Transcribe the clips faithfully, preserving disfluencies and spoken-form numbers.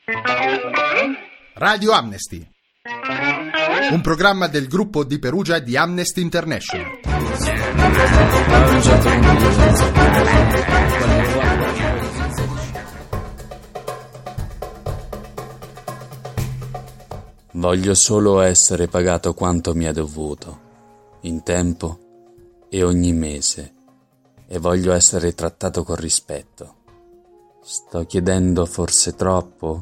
Radio Amnesty, un programma del gruppo di Perugia di Amnesty International. Voglio solo essere pagato quanto mi è dovuto, in tempo e ogni mese, e voglio essere trattato con rispetto. Sto chiedendo forse troppo?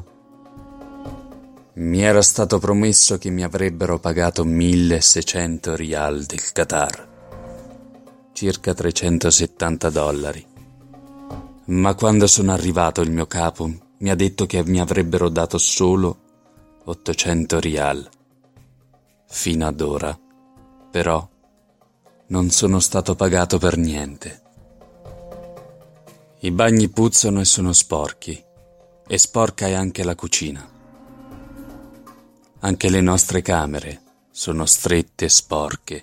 Mi era stato promesso che mi avrebbero pagato milleseicento rial del Qatar, circa trecentosettanta dollari. Ma quando sono arrivato il mio capo mi ha detto che mi avrebbero dato solo ottocento rial. Fino ad ora, però, non sono stato pagato per niente. I bagni puzzano e sono sporchi, e sporca è anche la cucina. Anche le nostre camere sono strette e sporche.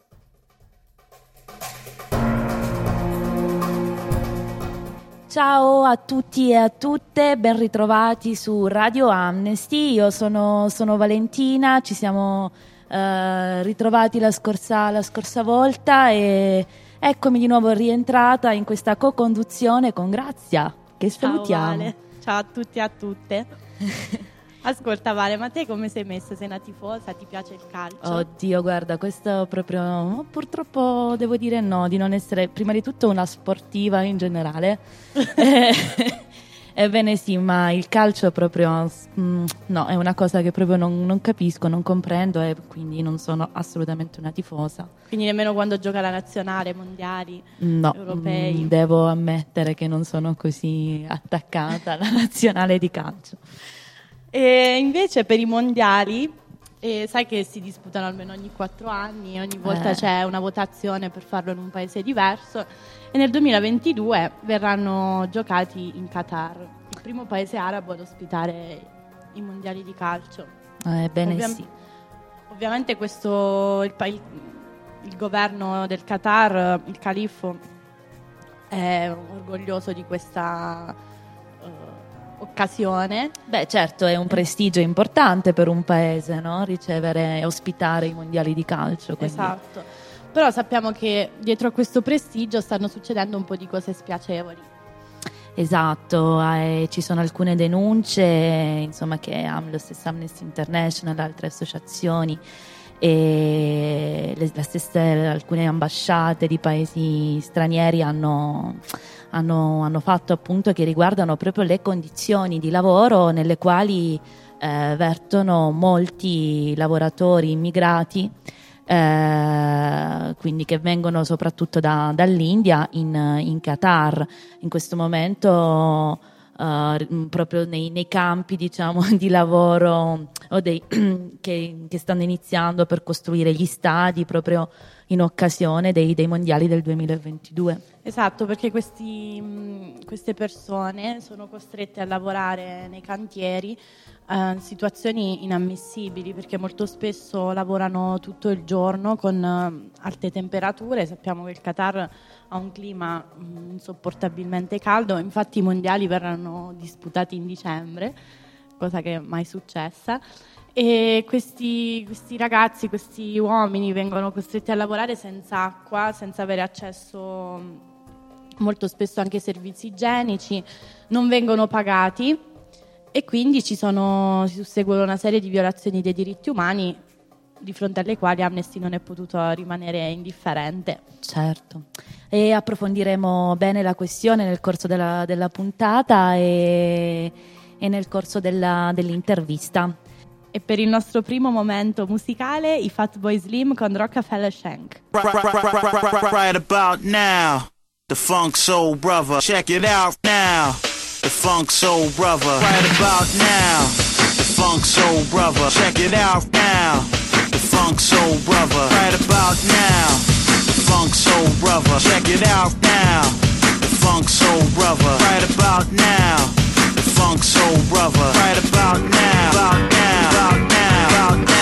Ciao a tutti e a tutte, ben ritrovati su Radio Amnesty. Io sono, sono Valentina, ci siamo eh, ritrovati la scorsa, la scorsa volta e eccomi di nuovo rientrata in questa co-conduzione con Grazia, che salutiamo. Ciao Vale, ciao a tutti e a tutte. Ascolta Vale, ma te come sei messa? Sei una tifosa? Ti piace il calcio? Oddio, guarda, questo proprio, purtroppo devo dire no, di non essere prima di tutto una sportiva in generale. Ebbene sì, ma il calcio proprio, mm, no, è una cosa che proprio non, non capisco, non comprendo e quindi non sono assolutamente una tifosa. Quindi nemmeno quando gioca la nazionale, mondiali, no, europei? Mm, devo ammettere che non sono così attaccata alla nazionale di calcio. E invece per i mondiali, eh, sai che si disputano almeno ogni quattro anni, ogni volta eh. c'è una votazione per farlo in un paese diverso e nel duemilaventidue verranno giocati in Qatar, il primo paese arabo ad ospitare i mondiali di calcio. Ebbene Ovvia- sì. Ovviamente questo, il, pa- il, il governo del Qatar, il califfo, è orgoglioso di questa occasione. Beh, certo, è un prestigio importante per un paese, no? Ricevere e ospitare i mondiali di calcio. Quindi. Esatto. Però sappiamo che dietro a questo prestigio stanno succedendo un po' di cose spiacevoli. Esatto, eh, ci sono alcune denunce, insomma, che lo stesso Amnesty International, altre associazioni e le, la stessa, alcune ambasciate di paesi stranieri hanno Hanno, hanno fatto appunto che riguardano proprio le condizioni di lavoro nelle quali eh, vertono molti lavoratori immigrati, eh, quindi che vengono soprattutto da, dall'India in, in Qatar. In questo momento eh, proprio nei, nei campi, diciamo, di lavoro o dei, che, che stanno iniziando per costruire gli stadi proprio in occasione dei, dei mondiali del duemilaventidue. Esatto, perché questi, mh, queste persone sono costrette a lavorare nei cantieri in uh, situazioni inammissibili, perché molto spesso lavorano tutto il giorno con uh, alte temperature. Sappiamo che il Qatar ha un clima mh, insopportabilmente caldo, infatti i mondiali verranno disputati in dicembre, cosa che è mai successa. E questi, questi ragazzi, questi uomini vengono costretti a lavorare senza acqua, senza avere accesso molto spesso anche ai servizi igienici, non vengono pagati e quindi ci sono, si susseguono una serie di violazioni dei diritti umani di fronte alle quali Amnesty non è potuto rimanere indifferente. Certo, e approfondiremo bene la questione nel corso della, della puntata e, e nel corso della, dell'intervista. E per il nostro primo momento musicale, i Fatboy Slim con Rockefeller Shank. Right, right, right, right, right, right, right about now, the Funk Soul Brother. Check it out now, the Funk Soul Brother. Right about now, the Funk Soul Brother. Check it out now, the Funk Soul Brother. Right about now, the Funk Soul Brother. Check it out now, the Funk Soul Brother. Right about now, the Funk Soul Brother. Right about now, about now, about now, about now.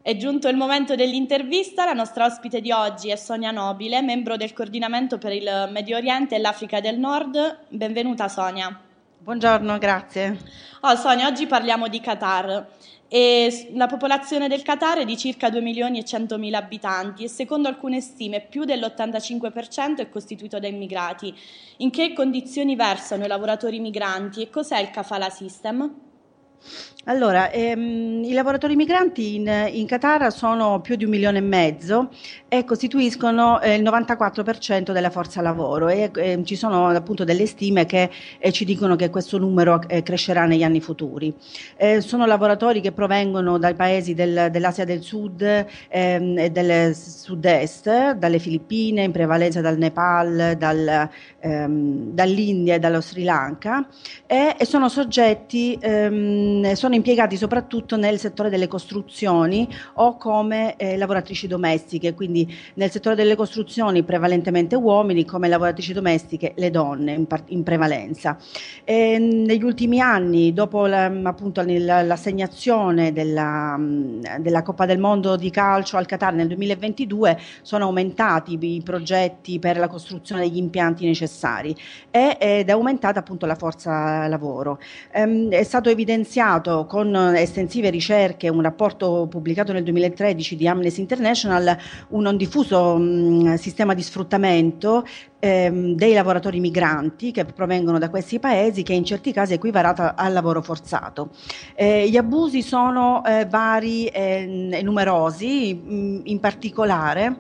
È giunto il momento dell'intervista. La nostra ospite di oggi è Sonia Nobile, membro del coordinamento per il Medio Oriente e l'Africa del Nord. Benvenuta Sonia. Buongiorno, grazie. Oh, Sonia, oggi parliamo di Qatar. E la popolazione del Qatar è di circa due milioni e centomila abitanti e secondo alcune stime più dell'ottantacinque per cento è costituito da immigrati. In che condizioni versano i lavoratori migranti e cos'è il kafala system? Allora, ehm, i lavoratori migranti in, in Qatar sono più di un milione e mezzo e costituiscono eh, il novantaquattro per cento della forza lavoro e eh, ci sono appunto delle stime che eh, ci dicono che questo numero eh, crescerà negli anni futuri. Eh, sono lavoratori che provengono dai paesi del, dell'Asia del Sud ehm, e del Sud-Est, dalle Filippine, in prevalenza dal Nepal, dal, ehm, dall'India e dallo Sri Lanka e, e sono soggetti ehm, sono impiegati soprattutto nel settore delle costruzioni o come eh, lavoratrici domestiche, quindi nel settore delle costruzioni prevalentemente uomini, come lavoratrici domestiche le donne in, par- in prevalenza. E negli ultimi anni, dopo la, appunto l'assegnazione della, della Coppa del Mondo di calcio al Qatar nel duemilaventidue, sono aumentati i progetti per la costruzione degli impianti necessari e, ed è aumentata appunto la forza lavoro. Ehm, è stato evidenziato con estensive ricerche, un rapporto pubblicato nel duemilatredici di Amnesty International, un non diffuso mh, sistema di sfruttamento ehm, dei lavoratori migranti che provengono da questi paesi, che in certi casi è equiparata al lavoro forzato. Eh, gli abusi sono eh, vari e eh, numerosi, mh, in particolare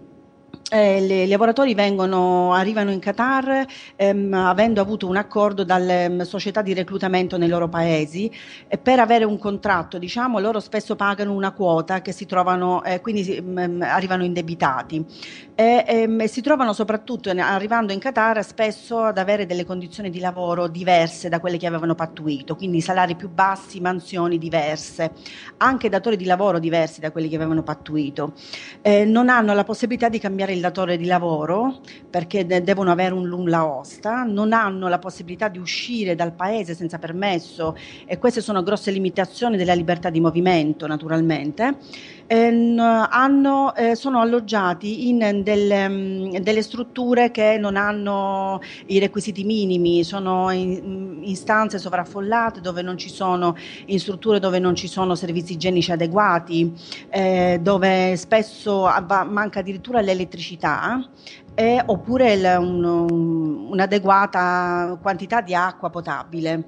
Eh, le, i lavoratori vengono, arrivano in Qatar ehm, avendo avuto un accordo dalle um, società di reclutamento nei loro paesi e per avere un contratto, diciamo, loro spesso pagano una quota che si trovano, eh, quindi um, arrivano indebitati e, ehm, e si trovano soprattutto arrivando in Qatar spesso ad avere delle condizioni di lavoro diverse da quelle che avevano pattuito, quindi salari più bassi, mansioni diverse, anche datori di lavoro diversi da quelli che avevano pattuito. Eh, non hanno la possibilità di cambiare il datore di lavoro perché de- devono avere un nulla osta, non hanno la possibilità di uscire dal paese senza permesso e queste sono grosse limitazioni della libertà di movimento naturalmente. Eh, hanno, eh, sono alloggiati in delle, mh, delle strutture che non hanno i requisiti minimi, sono in, in stanze sovraffollate dove non ci sono, in strutture dove non ci sono servizi igienici adeguati, eh, dove spesso avva, manca addirittura l'elettricità eh, oppure il, un, un, un'adeguata quantità di acqua potabile.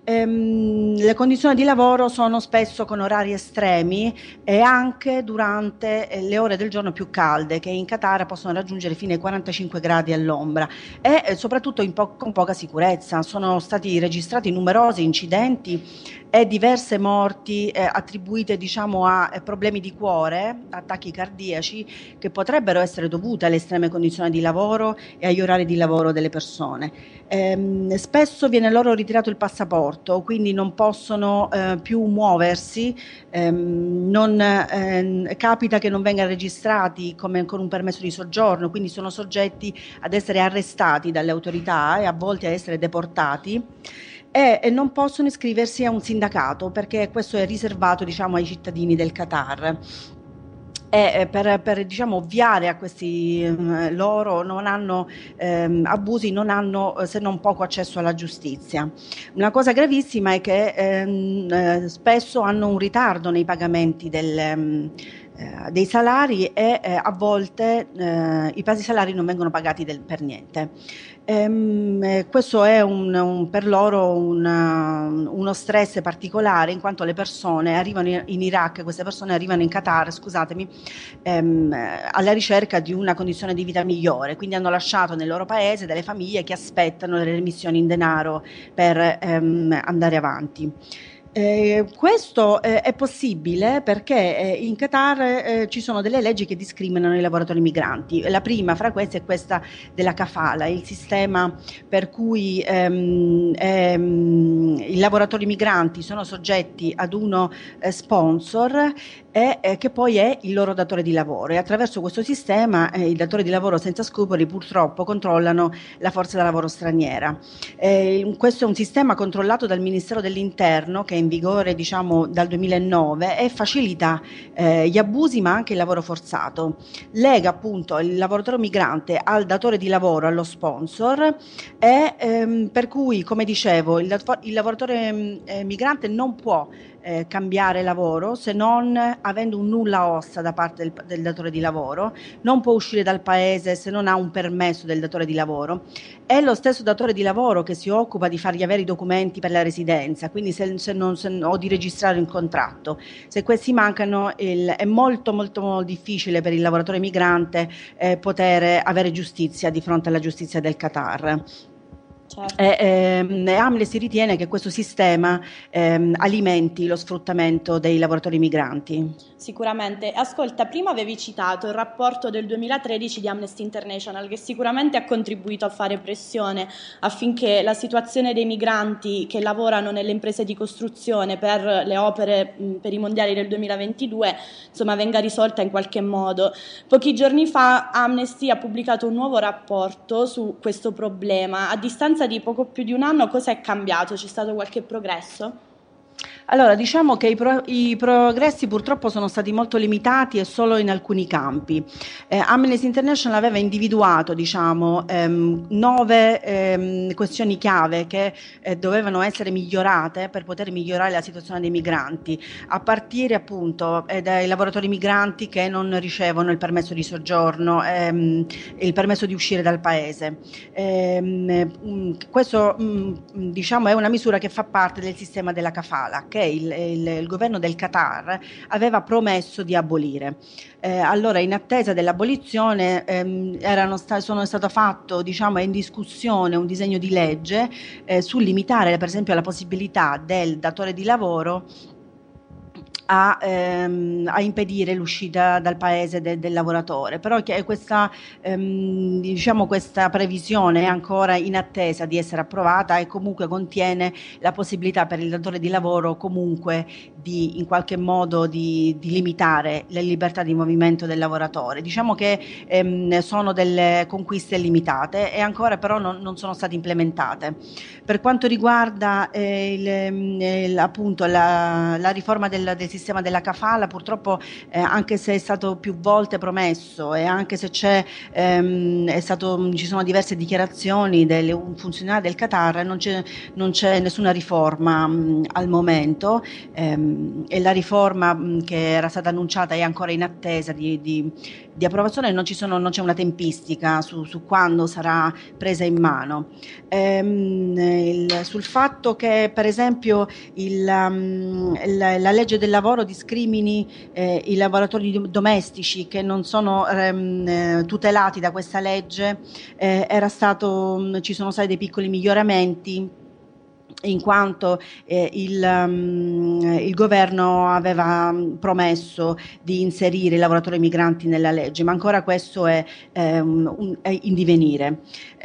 Ehm, le condizioni di lavoro sono spesso con orari estremi e anche durante eh, le ore del giorno più calde, che in Qatar possono raggiungere fino ai quarantacinque gradi all'ombra e eh, soprattutto in po- con poca sicurezza. Sono stati registrati numerosi incidenti e diverse morti eh, attribuite, diciamo, a eh, problemi di cuore, attacchi cardiaci che potrebbero essere dovute alle estreme condizioni di lavoro e agli orari di lavoro delle persone. Ehm, spesso viene loro ritirato il passaporto, quindi non possono eh, più muoversi, ehm, non, eh, capita che non vengano registrati come con un permesso di soggiorno, quindi sono soggetti ad essere arrestati dalle autorità e a volte a essere deportati. E, e non possono iscriversi a un sindacato perché questo è riservato, diciamo, ai cittadini del Qatar. E per, per diciamo ovviare a questi um, loro non hanno um, abusi, non hanno se non poco accesso alla giustizia. Una cosa gravissima è che um, spesso hanno un ritardo nei pagamenti del, um, uh, dei salari e uh, a volte uh, i basi salari non vengono pagati del, per niente. Ehm, questo è un, un, per loro un, uno stress particolare, in quanto le persone arrivano in, in Iraq, queste persone arrivano in Qatar, scusatemi, ehm, alla ricerca di una condizione di vita migliore, quindi hanno lasciato nel loro paese delle famiglie che aspettano le remissioni in denaro per ehm, andare avanti. Eh, questo eh, è possibile perché eh, in Qatar eh, ci sono delle leggi che discriminano i lavoratori migranti. La prima fra queste è questa della kafala, il sistema per cui ehm, ehm, i lavoratori migranti sono soggetti ad uno eh, sponsor e eh, che poi è il loro datore di lavoro, e attraverso questo sistema eh, i datori di lavoro senza scrupoli purtroppo controllano la forza da lavoro straniera. Eh, questo è un sistema controllato dal Ministero dell'Interno, che in vigore diciamo dal duemilanove e facilita eh, gli abusi ma anche il lavoro forzato. Lega appunto il lavoratore migrante al datore di lavoro, allo sponsor, e ehm, per cui, come dicevo, il, il lavoratore eh, migrante non può Eh, cambiare lavoro se non avendo un nulla osta da parte del, del datore di lavoro, non può uscire dal paese se non ha un permesso del datore di lavoro. È lo stesso datore di lavoro che si occupa di fargli avere i documenti per la residenza, quindi se, se non, se, o di registrare un contratto. Se questi mancano il, è molto molto difficile per il lavoratore migrante eh, poter avere giustizia di fronte alla giustizia del Qatar. Certo. E, ehm, Amnesty ritiene che questo sistema ehm, alimenti lo sfruttamento dei lavoratori migranti. Sicuramente. Ascolta, prima avevi citato il rapporto del duemilatredici di Amnesty International, che sicuramente ha contribuito a fare pressione affinché la situazione dei migranti che lavorano nelle imprese di costruzione per le opere mh, per i mondiali del duemilaventidue insomma venga risolta in qualche modo. Pochi giorni fa Amnesty ha pubblicato un nuovo rapporto su questo problema. A distanza di poco più di un anno, cosa è cambiato? C'è stato qualche progresso? Allora, diciamo che i, pro, i progressi purtroppo sono stati molto limitati e solo in alcuni campi. Eh, Amnesty International aveva individuato, diciamo, ehm, nove ehm, questioni chiave che eh, dovevano essere migliorate per poter migliorare la situazione dei migranti, a partire appunto eh, dai lavoratori migranti che non ricevono il permesso di soggiorno, ehm, il permesso di uscire dal paese. Ehm, questo mh, diciamo è una misura che fa parte del sistema della kafala, che Il, il, il governo del Qatar aveva promesso di abolire. Eh, allora, in attesa dell'abolizione, ehm, erano sta- sono stato fatto, diciamo, è in discussione un disegno di legge eh, su limitare, per esempio, la possibilità del datore di lavoro A, ehm, a impedire l'uscita dal paese de, del lavoratore, però che questa, ehm, diciamo, questa previsione è ancora in attesa di essere approvata e comunque contiene la possibilità per il datore di lavoro comunque di in qualche modo di, di limitare la libertà di movimento del lavoratore. Diciamo che ehm, sono delle conquiste limitate e ancora però non, non sono state implementate. Per quanto riguarda eh, il, il, appunto la, la riforma del, del sistema sistema della kafala, purtroppo eh, anche se è stato più volte promesso e anche se c'è, ehm, è stato, ci sono diverse dichiarazioni delle un funzionario del Qatar, non c'è, non c'è nessuna riforma mh, al momento ehm, e la riforma mh, che era stata annunciata è ancora in attesa di, di, di approvazione, non, ci sono, non c'è una tempistica su, su quando sarà presa in mano. Ehm, il, sul fatto che per esempio il, um, la, la legge del lavoro discrimini eh, i lavoratori domestici che non sono ehm, tutelati da questa legge, eh, era stato, ci sono stati dei piccoli miglioramenti in quanto eh, il, um, il governo aveva promesso di inserire i lavoratori migranti nella legge, ma ancora questo è, um, un, è in divenire.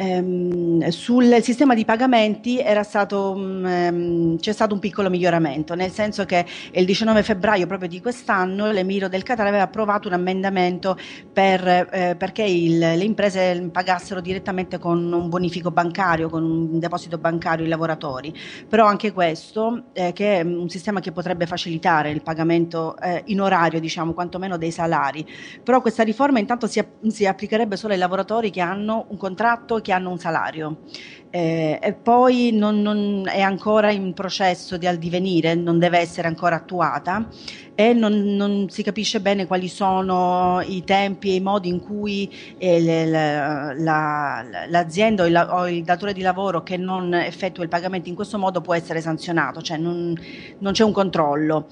Um, sul sistema di pagamenti era stato, um, c'è stato un piccolo miglioramento, nel senso che il diciannove febbraio proprio di quest'anno l'Emiro del Qatar aveva approvato un ammendamento per, eh, perché il, le imprese pagassero direttamente con un bonifico bancario, con un deposito bancario i lavoratori. Però anche questo, eh, che è un sistema che potrebbe facilitare il pagamento eh, in orario, diciamo, quantomeno dei salari. Però questa riforma intanto si, si applicherebbe solo ai lavoratori che hanno un contratto, che hanno un salario. Eh, e poi non, non è ancora in processo di addivenire, non deve essere ancora attuata e non, non si capisce bene quali sono i tempi e i modi in cui eh, le, la, la, l'azienda o il, o il datore di lavoro che non effettua il pagamento in questo modo può essere sanzionato, cioè non, non c'è un controllo.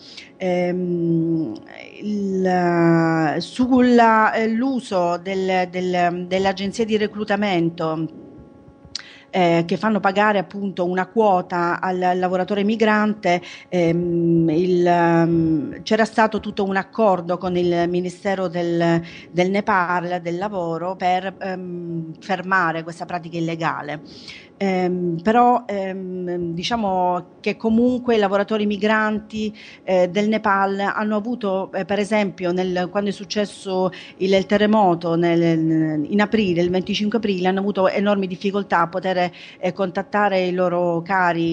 Ehm, il, sull'uso del, del, dell'agenzia di reclutamento Eh, che fanno pagare appunto una quota al, al lavoratore migrante, ehm, il, um, c'era stato tutto un accordo con il Ministero del, del Nepal del lavoro per ehm, fermare questa pratica illegale. Eh, però ehm, diciamo che comunque i lavoratori migranti eh, del Nepal hanno avuto eh, per esempio nel, quando è successo il, il terremoto nel, in aprile, il venticinque aprile, hanno avuto enormi difficoltà a poter eh, contattare i loro cari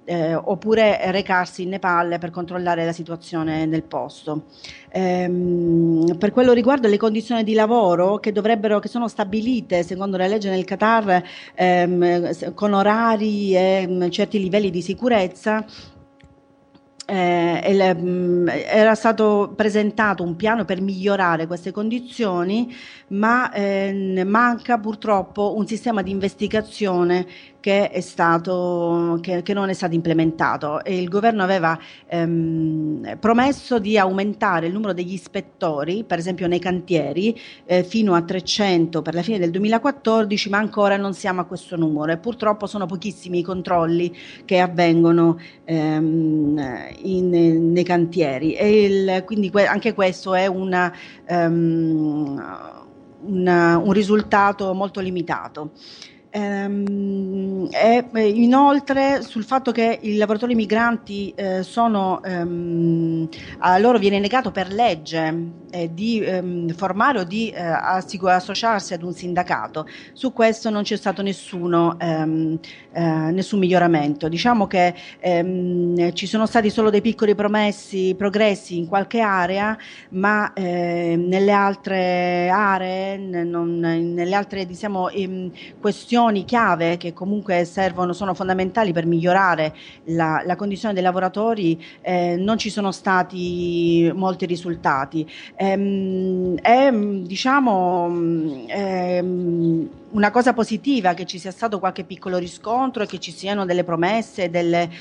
eh, oppure recarsi in Nepal per controllare la situazione nel posto. Ehm, per quello riguarda le condizioni di lavoro che dovrebbero, che sono stabilite secondo la legge nel Qatar, ehm, con orari e mh, certi livelli di sicurezza. Eh, il, mh, era stato presentato un piano per migliorare queste condizioni, ma eh, manca purtroppo un sistema di investigazione che è stato che, che non è stato implementato, e il governo aveva ehm, promesso di aumentare il numero degli ispettori, per esempio nei cantieri, eh, fino a trecento per la fine del duemilaquattordici, ma ancora non siamo a questo numero e purtroppo sono pochissimi i controlli che avvengono ehm, in, nei cantieri, e il, quindi que- anche questo è una, um, una, un risultato molto limitato. Ehm, e inoltre sul fatto che i lavoratori migranti eh, sono ehm, a loro viene negato per legge eh, di ehm, formare o di eh, assicur- associarsi ad un sindacato. Su questo non c'è stato nessuno ehm, eh, nessun miglioramento. Diciamo che ehm, ci sono stati solo dei piccoli promessi progressi in qualche area, ma eh, nelle altre aree non, nelle altre diciamo ehm, questioni chiave che comunque servono, sono fondamentali per migliorare la, la condizione dei lavoratori, eh, non ci sono stati molti risultati. Ehm, è diciamo ehm, una cosa positiva che ci sia stato qualche piccolo riscontro e che ci siano delle promesse, delle,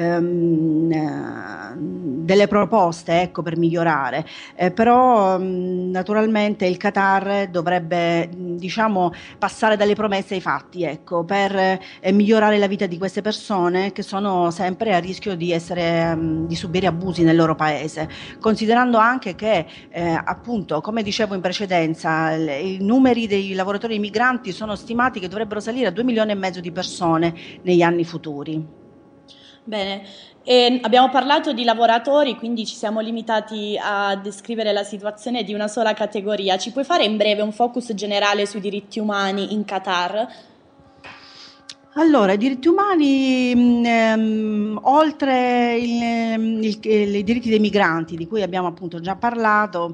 ehm, delle proposte, ecco, per migliorare. Eh, però mh, naturalmente il Qatar dovrebbe diciamo passare dalle promesse ai fatti, ecco, per eh, migliorare la vita di queste persone che sono sempre a rischio di essere mh, di subire abusi nel loro paese, considerando anche che eh, appunto, come dicevo in precedenza, l- i numeri dei lavoratori migranti sono stimati che dovrebbero salire a due milioni e mezzo di persone negli anni futuri. Bene, e abbiamo parlato di lavoratori, quindi ci siamo limitati a descrivere la situazione di una sola categoria. Ci puoi fare in breve un focus generale sui diritti umani in Qatar? Allora, i diritti umani, mh, ehm, oltre il, il, il, i diritti dei migranti, di cui abbiamo appunto già parlato,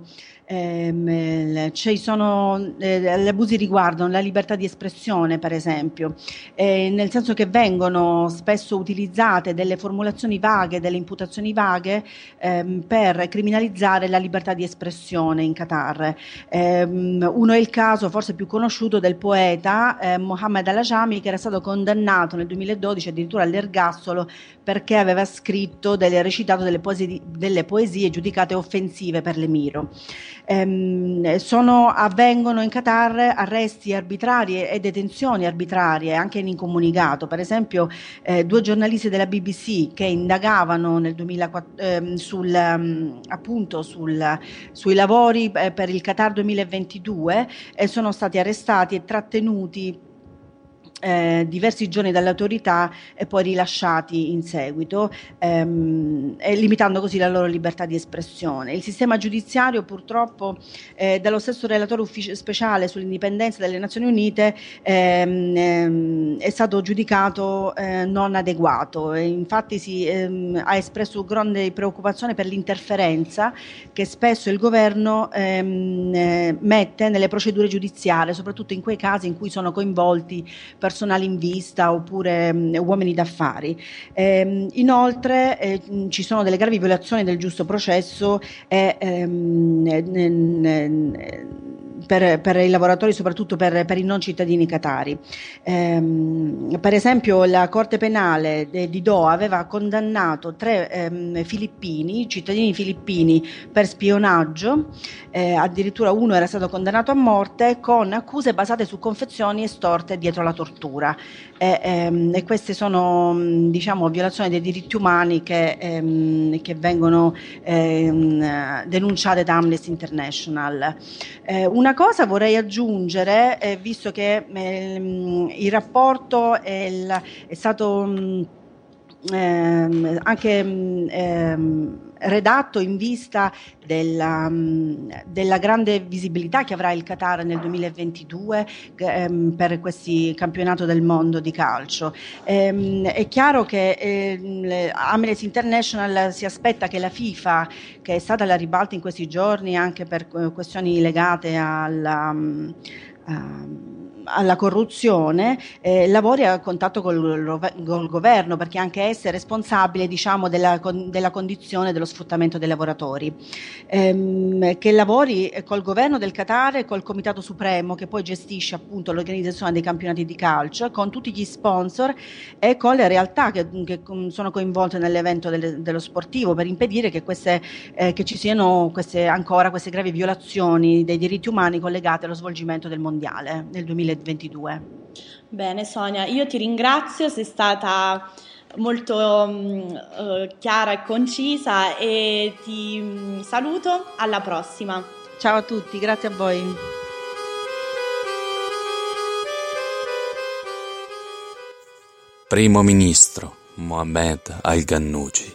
ehm, ci sono eh, gli abusi riguardano la libertà di espressione, per esempio, eh, nel senso che vengono spesso utilizzate delle formulazioni vaghe, delle imputazioni vaghe ehm, per criminalizzare la libertà di espressione in Qatar. Ehm, uno è il caso forse più conosciuto del poeta eh, Mohammed al-Ajami, che era stato condannato nel duemiladodici addirittura all'ergastolo perché aveva scritto, delle, recitato delle poesie, delle poesie giudicate offensive per l'emiro. Ehm, sono, avvengono in Qatar arresti arbitrari e detenzioni arbitrarie anche in incomunicato. Per esempio eh, due giornalisti della B B C che indagavano nel duemilaquattro ehm, sul, um, appunto sul, sui lavori eh, per il Qatar duemilaventidue eh, sono stati arrestati e trattenuti Eh, diversi giorni dalle autorità e poi rilasciati in seguito, ehm, e limitando così la loro libertà di espressione. Il sistema giudiziario purtroppo eh, dallo stesso relatore ufficio speciale sull'indipendenza delle Nazioni Unite ehm, ehm, è stato giudicato eh, non adeguato, e infatti si ehm, ha espresso grande preoccupazione per l'interferenza che spesso il governo ehm, eh, mette nelle procedure giudiziarie, soprattutto in quei casi in cui sono coinvolti personale in vista oppure mh, uomini d'affari. Eh, inoltre eh, ci sono delle gravi violazioni del giusto processo e, ehm, n- n- per, per i lavoratori, soprattutto per, per i non cittadini qatari. Eh, per esempio la Corte Penale de, di Doha aveva condannato tre ehm, filippini, cittadini filippini, per spionaggio, eh, addirittura uno era stato condannato a morte con accuse basate su confezioni estorte dietro la tortura. E, ehm, e queste sono diciamo violazioni dei diritti umani che, ehm, che vengono ehm, denunciate da Amnesty International. Eh, una cosa vorrei aggiungere, eh, visto che ehm, il rapporto è, il, è stato mh, ehm, anche mh, ehm, redatto in vista della, della grande visibilità che avrà il Qatar nel duemilaventidue ehm, per questi campionato del mondo di calcio. Ehm, è chiaro che eh, Amnesty International si aspetta che la FIFA, che è stata alla ribalta in questi giorni anche per questioni legate alla um, alla corruzione, eh, lavori a contatto col, col governo, perché anche essa è responsabile, diciamo, della, della condizione dello sfruttamento dei lavoratori, ehm, che lavori col governo del Qatar e col Comitato Supremo, che poi gestisce appunto l'organizzazione dei campionati di calcio, con tutti gli sponsor e con le realtà che, che sono coinvolte nell'evento del, dello sportivo, per impedire che, queste, eh, che ci siano queste, ancora queste gravi violazioni dei diritti umani collegate allo svolgimento del mondiale nel duemilaventidue. Bene Sonia, io ti ringrazio, sei stata molto um, uh, chiara e concisa e ti um, saluto, alla prossima. Ciao a tutti, grazie a voi. Primo ministro Mohammed Al-Gannouchi,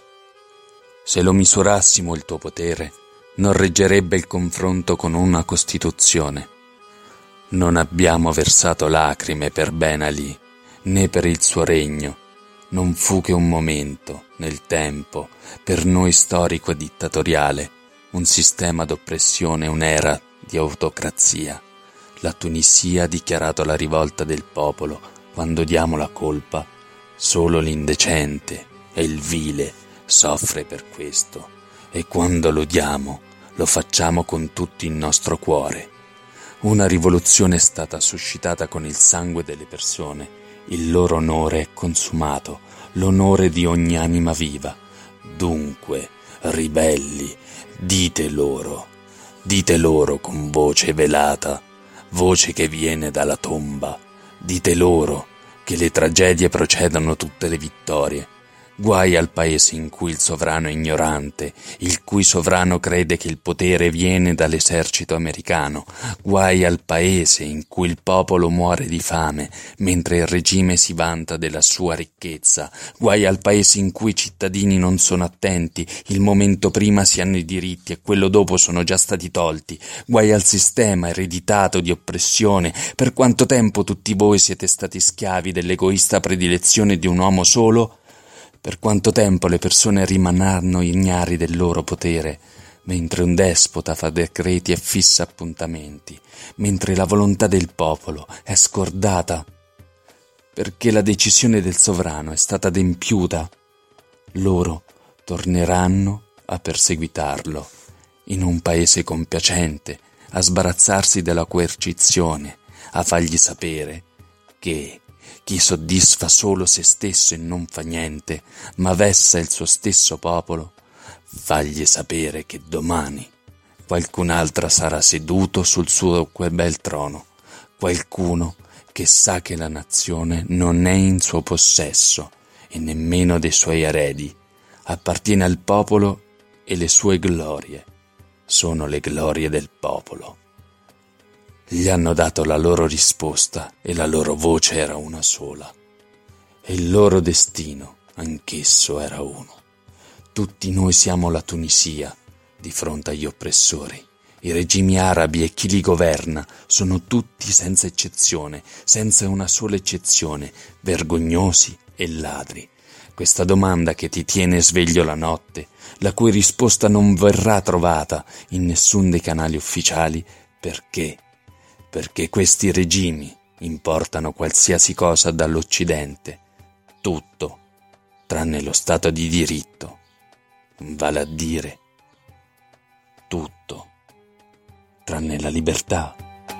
se lo misurassimo il tuo potere, non reggerebbe il confronto con una Costituzione. Non abbiamo versato lacrime per Ben Ali, né per il suo regno. Non fu che un momento, nel tempo, per noi storico e dittatoriale, un sistema d'oppressione, un'era di autocrazia. La Tunisia ha dichiarato la rivolta del popolo. Quando diamo la colpa, solo l'indecente e il vile soffre per questo. E quando lo diamo, lo facciamo con tutto il nostro cuore. Una rivoluzione è stata suscitata con il sangue delle persone, il loro onore è consumato, l'onore di ogni anima viva. Dunque, ribelli, dite loro, dite loro con voce velata, voce che viene dalla tomba, dite loro che le tragedie precedono tutte le vittorie. Guai al paese in cui il sovrano è ignorante, il cui sovrano crede che il potere viene dall'esercito americano. Guai al paese in cui il popolo muore di fame, mentre il regime si vanta della sua ricchezza. Guai al paese in cui i cittadini non sono attenti, il momento prima si hanno i diritti e quello dopo sono già stati tolti. Guai al sistema ereditato di oppressione. Per quanto tempo tutti voi siete stati schiavi dell'egoista predilezione di un uomo solo? Per quanto tempo le persone rimarranno ignari del loro potere, mentre un despota fa decreti e fissa appuntamenti, mentre la volontà del popolo è scordata, perché la decisione del sovrano è stata adempiuta? Loro torneranno a perseguitarlo, in un paese compiacente, a sbarazzarsi della coercizione, a fargli sapere che chi soddisfa solo se stesso e non fa niente, ma vessa il suo stesso popolo, fagli sapere che domani qualcun'altra sarà seduto sul suo quel bel trono, qualcuno che sa che la nazione non è in suo possesso e nemmeno dei suoi eredi, appartiene al popolo e le sue glorie sono le glorie del popolo. Gli hanno dato la loro risposta e la loro voce era una sola. E il loro destino, anch'esso, era uno. Tutti noi siamo la Tunisia di fronte agli oppressori. I regimi arabi e chi li governa sono tutti senza eccezione, senza una sola eccezione, vergognosi e ladri. Questa domanda che ti tiene sveglio la notte, la cui risposta non verrà trovata in nessun dei canali ufficiali, perché? Perché questi regimi importano qualsiasi cosa dall'Occidente, tutto, tranne lo Stato di diritto, vale a dire tutto, tranne la libertà.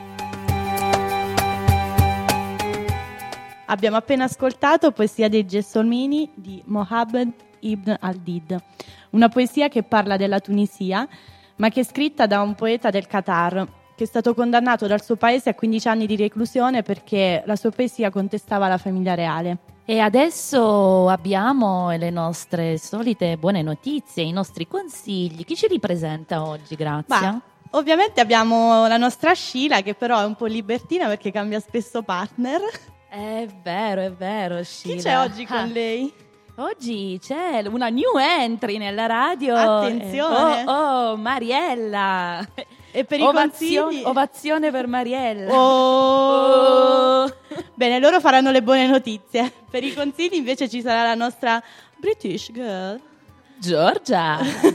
Abbiamo appena ascoltato Poesia dei Gelsomini di Mohammed Ibn al-Did, una poesia che parla della Tunisia, ma che è scritta da un poeta del Qatar, che è stato condannato dal suo paese a quindici anni di reclusione perché la sua poesia contestava la famiglia reale. E adesso abbiamo le nostre solite buone notizie, i nostri consigli. Chi ci ripresenta oggi, Grazia? Bah, ovviamente abbiamo la nostra Sheila, che però è un po' libertina perché cambia spesso partner. È vero, è vero, Sheila. Chi c'è oggi con ah. lei? Oggi c'è una new entry nella radio. Attenzione. Oh, oh, Mariella. E per i Ovazio- consigli? Ovazione per Mariella. Oh. Oh. Bene, loro faranno le buone notizie. Per i consigli invece ci sarà la nostra British girl, Giorgia.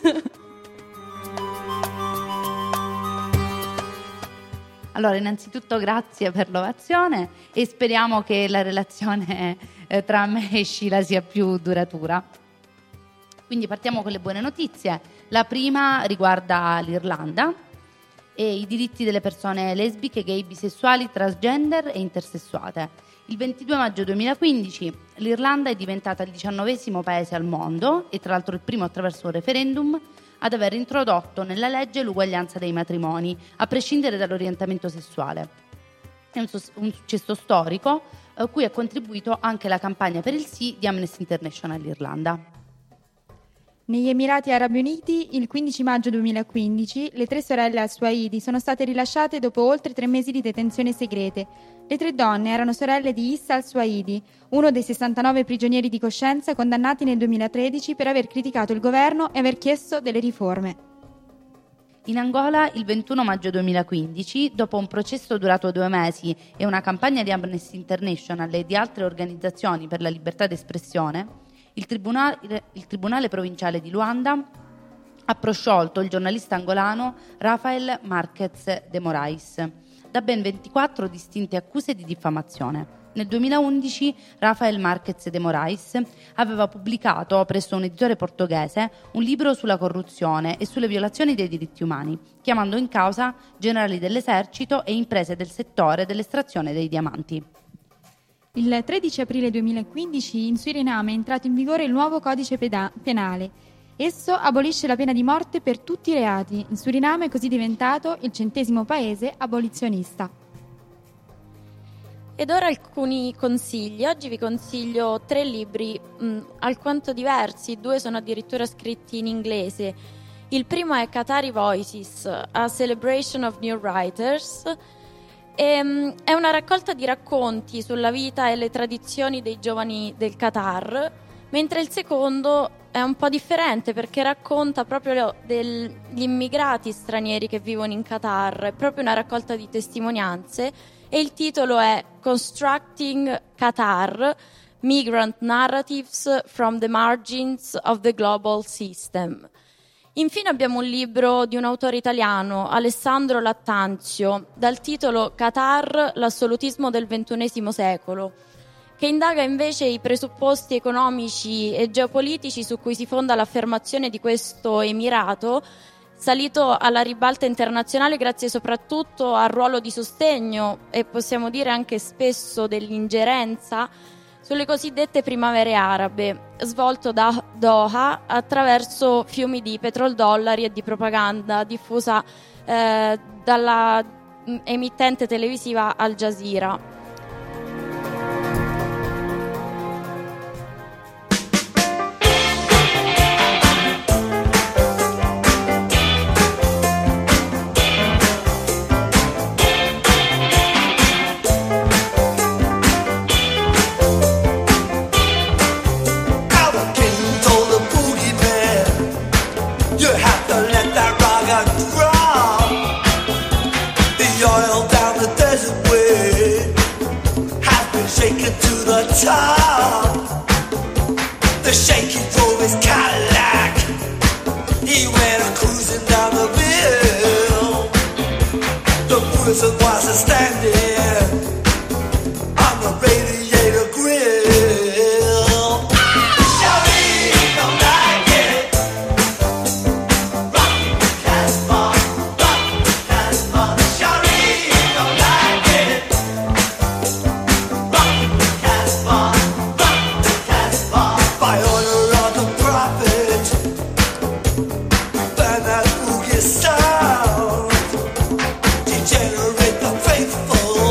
Allora, innanzitutto grazie per l'ovazione e speriamo che la relazione eh, tra me e Sheila sia più duratura. Quindi partiamo con le buone notizie. La prima riguarda l'Irlanda e i diritti delle persone lesbiche, gay, bisessuali, transgender e intersessuate. Il ventidue maggio duemilaquindici l'Irlanda è diventata il diciannovesimo paese al mondo e tra l'altro il primo attraverso un referendum ad aver introdotto nella legge l'uguaglianza dei matrimoni, a prescindere dall'orientamento sessuale. È un, su- un successo storico a cui ha contribuito anche la campagna per il sì di Amnesty International Irlanda. Negli Emirati Arabi Uniti, il quindici maggio duemilaquindici, le tre sorelle al-Suaidi sono state rilasciate dopo oltre tre mesi di detenzione segrete. Le tre donne erano sorelle di Issa al-Suaidi, uno dei sessantanove prigionieri di coscienza condannati nel duemilatredici per aver criticato il governo e aver chiesto delle riforme. In Angola, il ventuno maggio duemilaquindici, dopo un processo durato due mesi e una campagna di Amnesty International e di altre organizzazioni per la libertà d'espressione, il Tribunale, il Tribunale Provinciale di Luanda ha prosciolto il giornalista angolano Rafael Marquez de Morais da ben ventiquattro distinte accuse di diffamazione. Nel duemilaundici Rafael Marquez de Morais aveva pubblicato presso un editore portoghese un libro sulla corruzione e sulle violazioni dei diritti umani, chiamando in causa generali dell'esercito e imprese del settore dell'estrazione dei diamanti. Il tredici aprile duemilaquindici in Suriname è entrato in vigore il nuovo codice peda- penale. Esso abolisce la pena di morte per tutti i reati. Il Suriname è così diventato il centesimo paese abolizionista. Ed ora alcuni consigli. Oggi vi consiglio tre libri mh, alquanto diversi, due sono addirittura scritti in inglese. Il primo è Qatari Voices, A Celebration of New Writers. E, mh, è una raccolta di racconti sulla vita e le tradizioni dei giovani del Qatar, mentre il secondo è un po' differente perché racconta proprio degli immigrati stranieri che vivono in Qatar, è proprio una raccolta di testimonianze e il titolo è Constructing Qatar, Migrant Narratives from the Margins of the Global System. Infine abbiamo un libro di un autore italiano, Alessandro Lattanzio, dal titolo Qatar, l'assolutismo del ventunesimo secolo, che indaga invece i presupposti economici e geopolitici su cui si fonda l'affermazione di questo emirato, salito alla ribalta internazionale grazie soprattutto al ruolo di sostegno e possiamo dire anche spesso dell'ingerenza sulle cosiddette primavere arabe, svolto da Doha attraverso fiumi di petrodollari e di propaganda diffusa eh, dalla emittente televisiva Al Jazeera. Top. The shaky drove his Cadillac. He went cruising down the bill. The Buddhist was standing on the radiator grill. Shawty don't like it. Rock the Casbah, rock the Casbah. Shawty don't like it. By order of the prophet, burn that boogie sound, degenerate the faithful.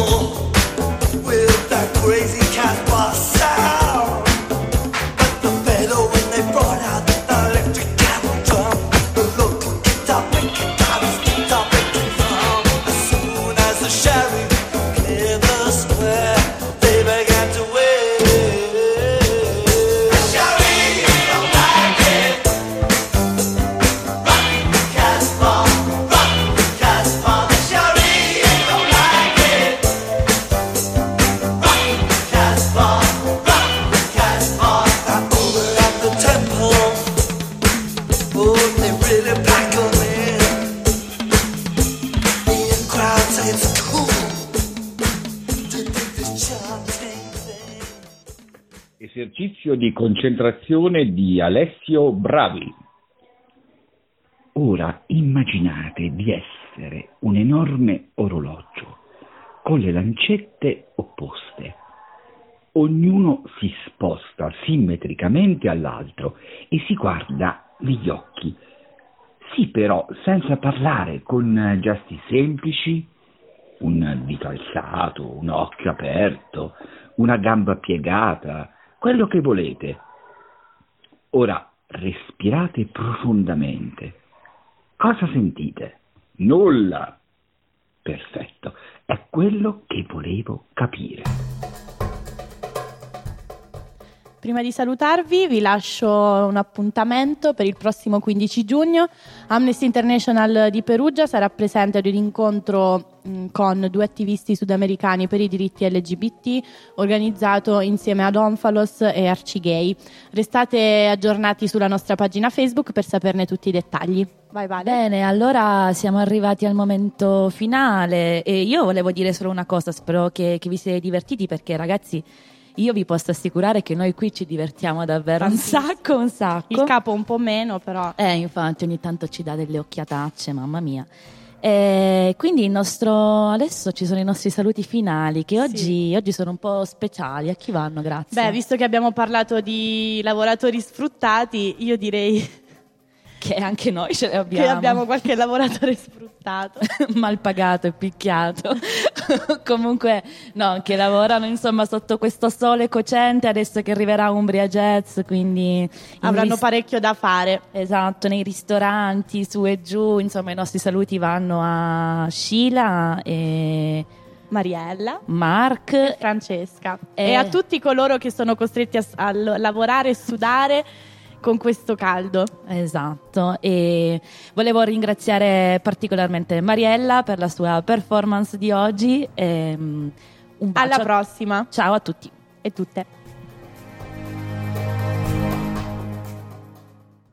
Esercizio di concentrazione di Alessio Bravi. Ora immaginate di essere un enorme orologio con le lancette opposte. Ognuno si sposta simmetricamente all'altro e si guarda negli occhi. Sì, però senza parlare, con gesti semplici, un dito alzato, un occhio aperto, una gamba piegata, quello che volete. Ora respirate profondamente. Cosa sentite? Nulla. Perfetto, è quello che volevo capire. Prima di salutarvi vi lascio un appuntamento per il prossimo quindici giugno. Amnesty International di Perugia sarà presente ad un incontro mh, con due attivisti sudamericani per i diritti L G B T organizzato insieme ad Onfalos e Arcigay. Restate aggiornati sulla nostra pagina Facebook per saperne tutti i dettagli. Vai Vale. Bene, allora siamo arrivati al momento finale e io volevo dire solo una cosa, spero che, che vi siete divertiti perché ragazzi io vi posso assicurare che noi qui ci divertiamo davvero un sacco, un sacco. Il capo un po' meno, però. Eh, infatti ogni tanto ci dà delle occhiatacce, mamma mia. E quindi il nostro adesso ci sono i nostri saluti finali che oggi, sì. oggi sono un po' speciali. A chi vanno? Grazie. Beh, visto che abbiamo parlato di lavoratori sfruttati, io direi che anche noi ce ne abbiamo. Che abbiamo qualche lavoratore sfruttato. Mal pagato e picchiato. Comunque, no, che lavorano insomma sotto questo sole cocente adesso che arriverà Umbria Jazz, quindi avranno ris- parecchio da fare. Esatto, nei ristoranti, su e giù, insomma i nostri saluti vanno a Sheila e Mariella, Mark e Francesca e... e a tutti coloro che sono costretti a, a lavorare e sudare con questo caldo. Esatto, e volevo ringraziare particolarmente Mariella per la sua performance di oggi e, um, un bacio. Alla prossima. Ciao a tutti e tutte.